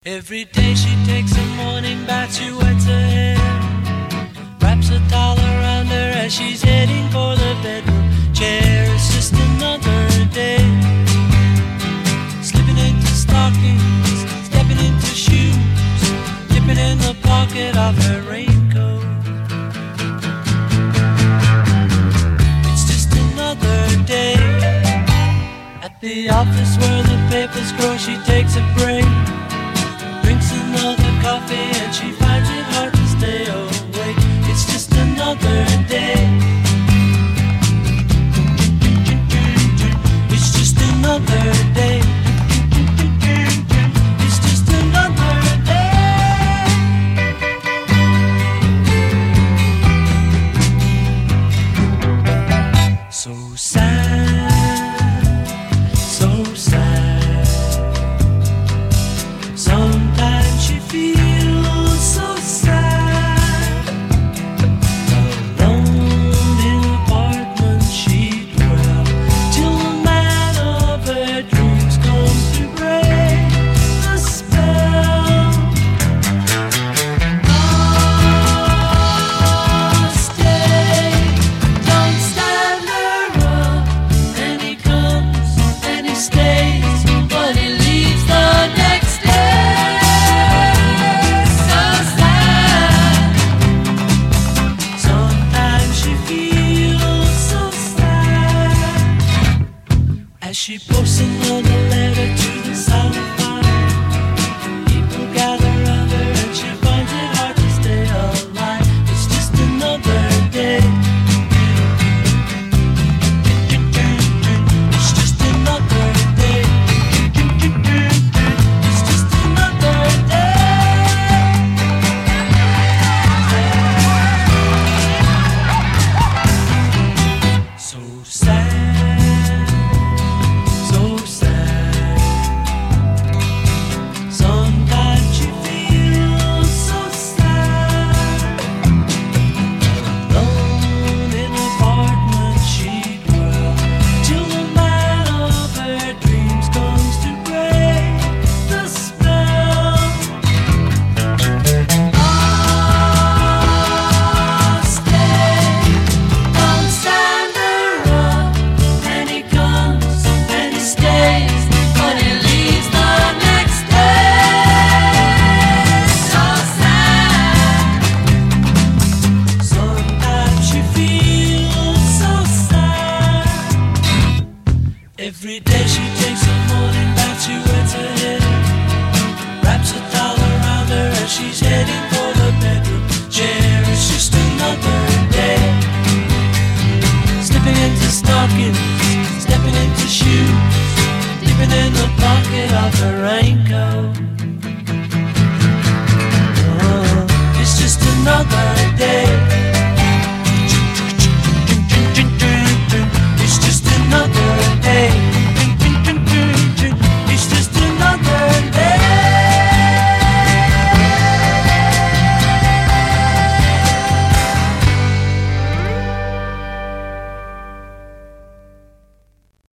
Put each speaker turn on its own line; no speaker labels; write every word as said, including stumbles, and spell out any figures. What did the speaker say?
Every day she takes a morning bath, she wets her hair, wraps a towel around her as she's heading for the bedroom chair. It's just another day, slipping into stockings, stepping into shoes, dipping in the pocket of her raincoat. It's just another day, at the office where the papers grow, she takes a break, drinks another coffee and she finds it hard to stay awake. It's just another day. It's just another day. It's just another day. So sad, so sad. Sometimes she feels so sad, alone in an apartment she'd dwell, till the man of her dreams comes to break the spell. Oh, stay, don't stand her up, and he comes and he stays, but he leaves the next day. She posts another letter to the sound of fire. People gather around her and she finds it hard to stay alive. It's just another day. It's just another day. It's just another day. So sad, so sad. Sometimes she feels so sad, alone in an apartment she'd dwell, till the man of her dreams comes to break the spell. Oh, stay, don't stand her up, and he comes and he stays, but he leaves the next day. So sad. Sometimes she feels so sad. Every day she takes a morning bath, she wets her hair, wraps a towel around her as she's heading for the bedroom chair. It's just another day, slipping into stockings, stepping into shoes, dipping in the pocket of her raincoat. Oh, it's just another day.